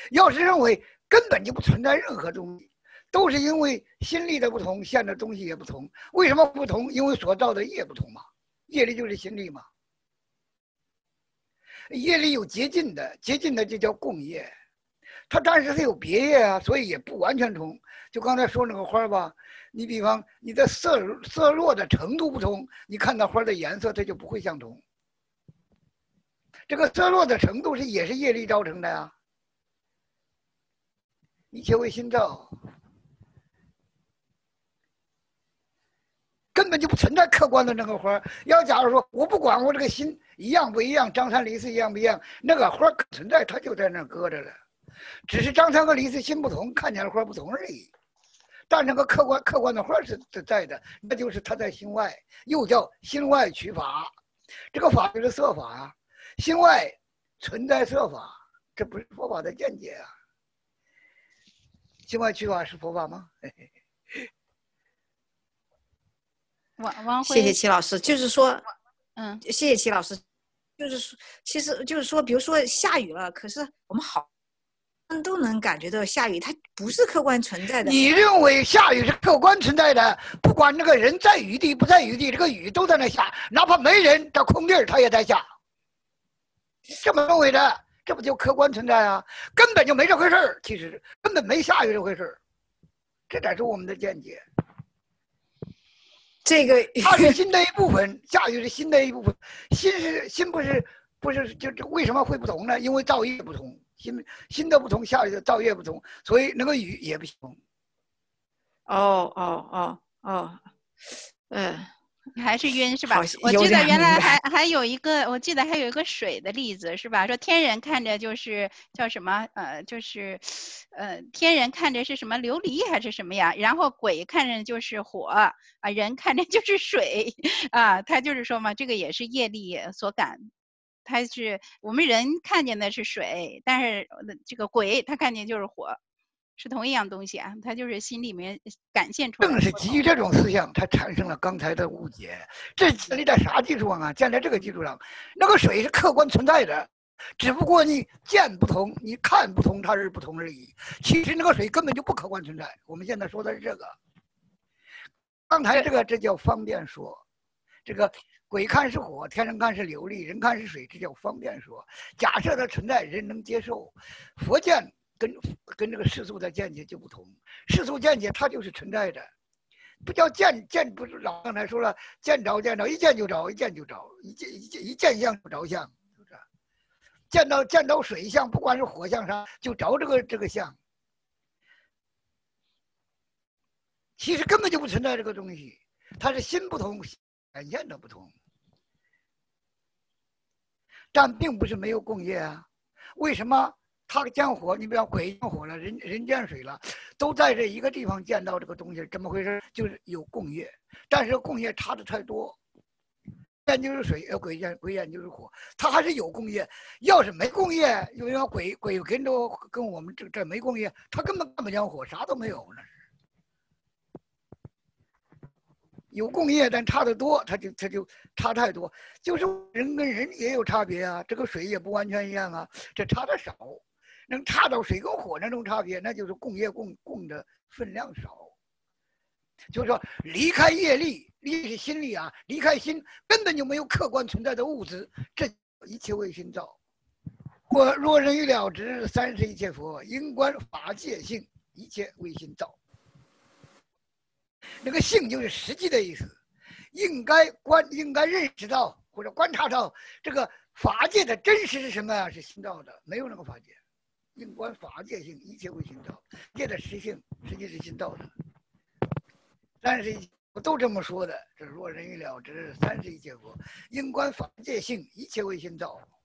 要是认为根本就不存在任何东西，都是因为心力的不同，现的东西也不同。为什么不同？因为所造的业不同嘛。业力就是心力嘛。业力有洁净的，洁净的就叫共业，它但是它有别业啊，所以也不完全同。就刚才说那个花吧，你比方你的色弱的程度不同，你看到花的颜色它就不会相同。这个色弱的程度也是业力造成的呀。一切为心造，根本就不存在客观的那个花。要假如说我不管我这个心一样不一样，张三李四一样不一样，那个花存在，它就在那搁着了。只是张三和李四心不同，看见了花不同而已。但那个客观的花是在的，那就是它在心外，又叫心外取法。这个法就是色法啊，心外存在色法，这不是佛法的见解啊。心外取法是佛法吗？ 王辉， 谢谢齐老师，就是说， 谢谢齐老师，就是说，其实就是说，比如说下雨了，可是我们好都能感觉到下雨，它不是客观存在的。 你认为下雨是客观存在的，不管那个人在雨地不在雨地，这个雨都在那下，哪怕没人到空地儿，它也在下。这么认为的，这不就客观存在啊？根本就没这回事儿，其实根本没下雨这回事儿，这才是我们的见解。 这个它是心的一部分，下雨是心的一部分。心不是就为什么会不同呢？因为造业不同，心的不同，下雨的造业不同，所以那个雨也不同。 还是晕是吧？我记得原来还有一个，我记得还有一个水的例子是吧？说天人看着就是叫什么就是天人看着是什么琉璃还是什么呀？然后鬼看着就是火啊，人看着就是水啊。他就是说嘛，这个也是业力所感。他是我们人看见的是水，但是这个鬼他看见就是火。是同一样东西啊，它就是心里面感现出来。 正是基于这种思想，它产生了刚才的误解。这建立在啥基础上啊？建立在这个基础上，那个水是客观存在的，只不过你见不同，你看不同，它是不同而已。其实那个水根本就不客观存在。我们现在说的是这个。刚才这叫方便说，这个鬼看是火，天人看是琉璃，人看是水，这叫方便说。假设它存在，人能接受。佛见。跟这个世俗的见解就不同，世俗见解它就是存在的，不叫见，不是老刚才说了，见着，一见就着，一见就着，一见相就着相，是不是？见到水相，不管是火相上，就着这个相，其实根本就不存在这个东西，它是心不同，显现的不同，但并不是没有共业啊，为什么？他见火，你比方鬼见火了，人见水了，都在这一个地方见到这个东西，怎么回事？就是有共业，但是共业差的太多。见就是水，鬼见就是火，他还是有共业。要是没共业，因为鬼跟我们这没共业，他根本看不见火，啥都没有呢。有共业，但差得多，他就差太多。就是人跟人也有差别啊，这个水也不完全一样啊，这差的少。能差到水跟火那种差别，那就是共业共的分量少。就是说，离开业力，力是心力啊，离开心根本就没有客观存在的物质，这一切为心造。若人欲了知三世一切佛，应观法界性，一切为心造。那个性就是实际的意思，应该认识到或者观察到这个法界的真实是什么呀？是心造的，没有那个法界。应观法界性，一切为心造。界的实性实际是心造的。三十一都这么说的，这若人欲了知三世一切佛，应观法界性，一切为心造。